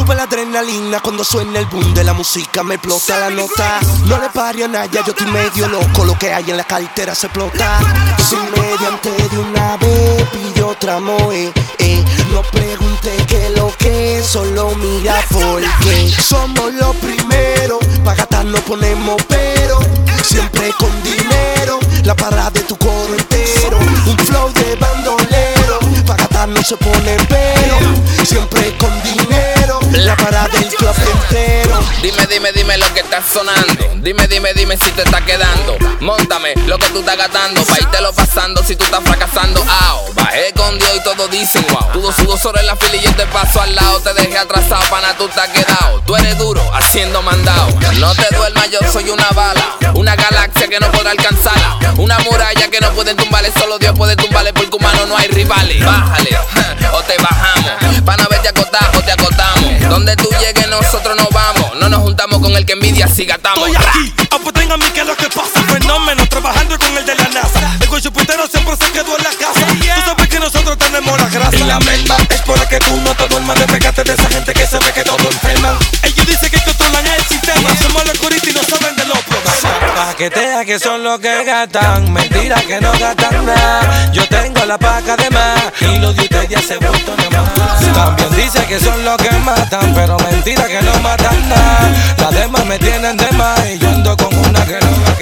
Sube la adrenalina cuando suena el boom de la música, me explota la nota. No le pare a nadie, yo estoy medio loco, lo que hay en la cartera se explota. Sin mediante de una vez pidió otra moe, no pregunte qué lo que es, solo mira porque somos los primeros, pa' gastar no ponemos pero, siempre con dinero, la parada de tu coro entero, un flow de bandolero, pa' gastar no se pone pero, siempre con dinero, la parada del club entero. Dime lo que está sonando. Dime si te está quedando. Móntame lo que tú estás gastando. Pa' lo pasando si tú estás fracasando. Bajé con Dios y todos dicen wow. Tú sudo sobre la fila y yo te paso al lado. Te dejé atrasado, pana, tú te has quedado. Tú eres duro, haciendo mandado. No te duermas, yo soy una bala. Una galaxia que no podrá alcanzarla. Una muralla que no pueden tumbarle. Solo Dios puede tumbarle porque humano no hay rivales. Bájale, o te bajamos. Para no verte acotado o te acotamos. Donde tú llegues nosotros nos vamos. No nos juntamos con el que envidia si gatamos. Estoy aquí, apuesten a mí que es lo que pasa. Fenómeno, trabajando con el de la NASA. El coche puntero siempre se quedó en la casa. Tú sabes que nosotros tenemos la grasa. Y la merma es por la que tú no te duermas. Despegate de esa gente que se ve que todo enferma. Ellos dicen que controlan el sistema. Somos los curitos y no saben de los programas. Paquetea que son los que gastan. Mentira que no gastan nada. Yo tengo la paca de más y los de ustedes ya se vuelto nomás. También dice que son los que matan, pero mentira que no matan nada. Las demás me tienen de más y yo ando con una que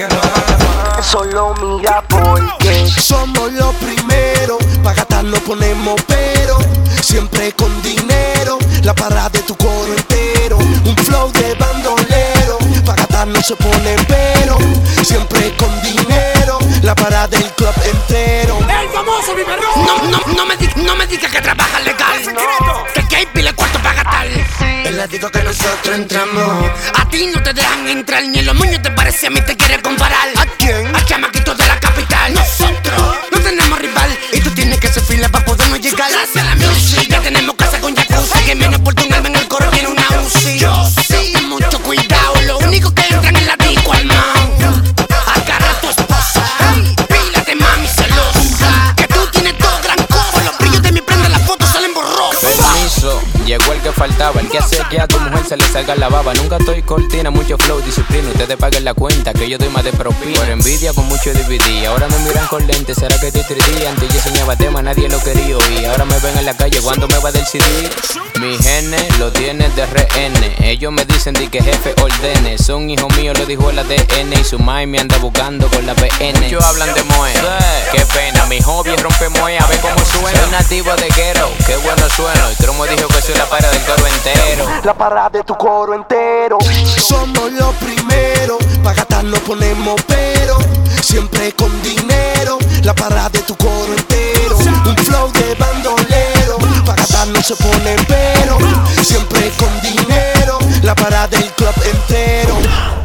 no. Solo mira porque somos los primeros, pa' gastar no ponemos pero, siempre con dinero, la parada de tu coro entero, un flow de bandolero, pa' gastar no se pone pero, siempre con dinero, la parada del club entero. El famoso biberón. No me digas que trabaja legal, que hay pile cuarto para gastar. Les digo que nosotros entramos. A ti no te dejan entrar, ni en los moños te parece, a mí te quiere comparar. ¿A quién? Al chamaquito de la capital. Nosotros no tenemos rival y tú tienes que hacer fila para podernos llegar. Gracias a la music ya tenemos casa con jacuzzi. Que menos por un alma en el coro tiene una UCI. Yo sí, ten mucho cuidado, lo único que entran es la disco al mao. Agarra a tu esposa, pílate mami celosa, que tú tienes todo gran cosa. Los brillos de mi prenda, las fotos salen borrosas. Permiso, llegó el que faltaba, el que hace que a tu mujer se le salga la baba. Nunca estoy cortina, mucho flow, disciplina. Ustedes paguen la cuenta, que yo doy más de propina. Por envidia con mucho DVD, ahora me miran con lentes. ¿Será que estoy 3D? Antes yo soñaba tema, nadie lo quería oír. Ahora me ven en la calle, ¿cuándo me va del CD? Mi genes lo tienen de RN. Ellos me dicen de que jefe ordene. Son hijos míos, lo dijo el ADN. Y su mãe me anda buscando con la PN. Muchos hablan de Moe, qué pena. Mi hobby es romper Moe, a ver cómo suena. Soy nativo de Guero, qué bueno sueno. Y Cromo dijo que soy la para del coro entero. La parada de tu coro entero. Somos los primeros, pa' gastar no ponemos pero, siempre con dinero, la parada de tu coro entero, un flow de bandolero, pa' gastar no se pone pero, siempre con dinero, la parada del club entero.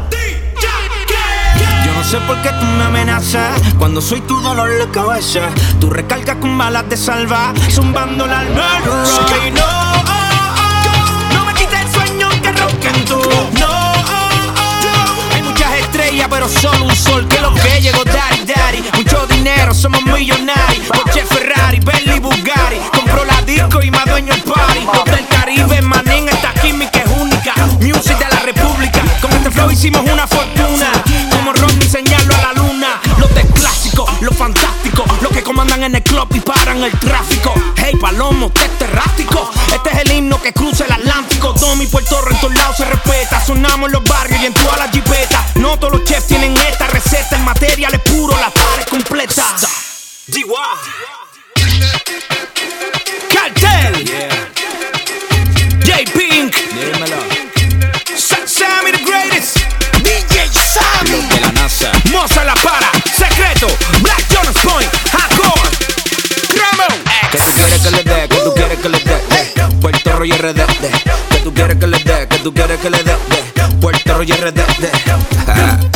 Yo no sé por qué tú me amenazas cuando soy tu dolor de cabeza. Tú recargas con balas de salva, zumbando la alma. Y no me quites el sueño que ronquen tú. No, hay muchas estrellas pero solo un sol. Que lo que llegó daddy. Mucho dinero, somos millonarios. Coche Ferrari, Bentley, Bugatti. Compro la disco y me dueño el party. Hotel Caribe, manín, esta química es única. Music de la República. Con este flow hicimos una fortuna. Como Rodney señalo a la luna. Los de clásico, los fantásticos, los que comandan en el club y paran el tráfico. Hey Palomo, este errático. Este es el himno que cruza el Atlántico. Domi, Puerto Rico, en todos lados se respeta. Sonamos en los barrios y en todas las jipetas. No todos los chefs tienen esta receta. El material es puro, la pared completa. Cartel, J-Pink, Sammy the greatest, DJ Sammy, de la NASA. Moza la para, secreto, Black Jonas Point, Hardcore, Ramo. Que tú quieres que le dé, que tú quieres que le dé, Puerto Rico RD. Que tú quieres que le dé, que tú quieres que le dé, Puerto Rico RD.